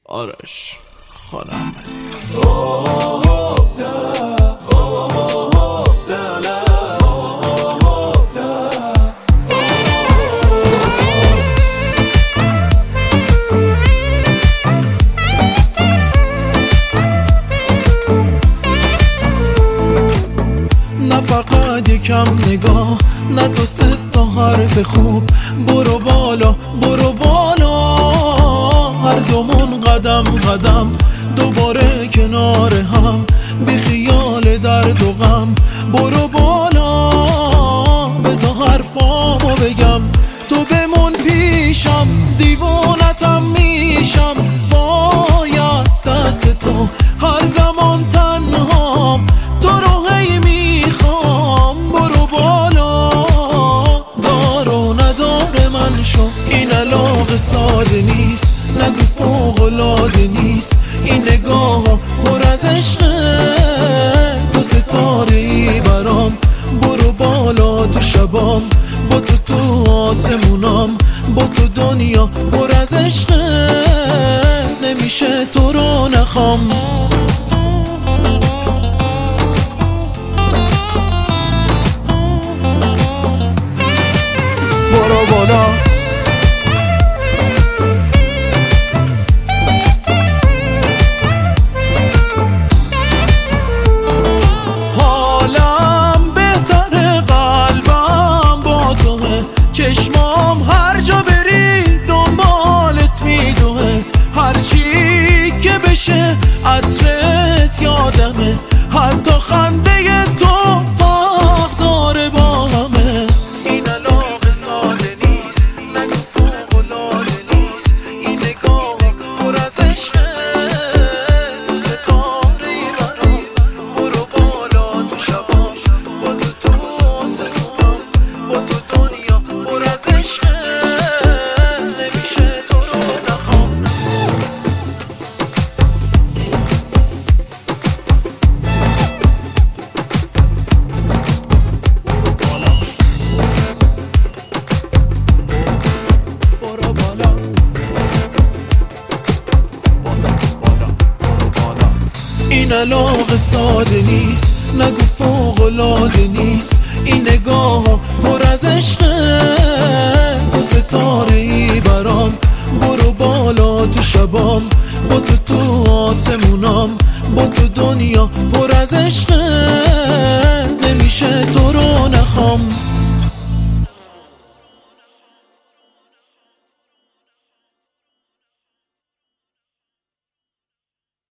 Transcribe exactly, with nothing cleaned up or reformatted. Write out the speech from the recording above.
آرش خانم نه فقط یکم نگاه، نه دو سه تا حرف خوب. برو بالا برو بالا، هر دومون قدم قدم دوباره کنار هم، بی خیال درد و غم. برو بالا بذار حرفامو بگم، تو بمون پیشم دیوونتم میشم. وای از دست تو هر زمان تنهام، تو رو هی میخوام. برو بالا دار و ندار من شو، این علاقه ساده نیست، نگو فوق‌العاده نیست. این نگاه ها پر از عشقه، تو ستاره ای برام. برو بالا تو شبام، با تو تو آسمونام، با تو دنیا پر از عشقه، نمیشه تو رو نخوام. برو بالا چشمام هر جا بری دنبالت میدوه، هر چی که بشه عطرت یادمه، حتی خنده تو فرق داره با همه. این علاقه ساده نیست، نگو فوق‌العاده نیست. این نگاه پر از عشقه، تو ستاره ای برام. برو بالا تو شبام، با تو تو آسمونام، با تو دنیا پر از عشقه، نمیشه تو رو نخوام. برو بالا این علاقه ساده نیست، نگو فوق‌العاده نیست. این نگاه ها پر از عشقه، تو ستاره ای برام. برو بالا تو شبام، با تو تو آسمونام، با تو دنیا پر از عشقه، نمیشه تو رو نخوام.